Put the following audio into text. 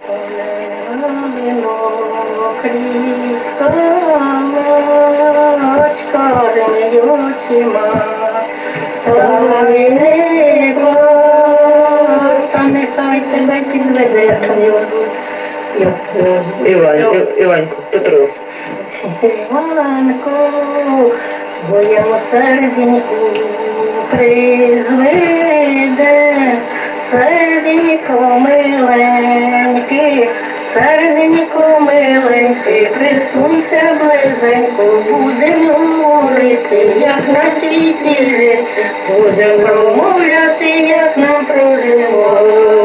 Кріська мачка, де очима, ой, небо, та нехай тебе підведе. Іванько, Петро. Іванко, моєму серденьку призведе, серденько миленький, серденько миленький, присунься близенько, будемо говорити, як на світі жити, будемо промовляти, як нам прожимо.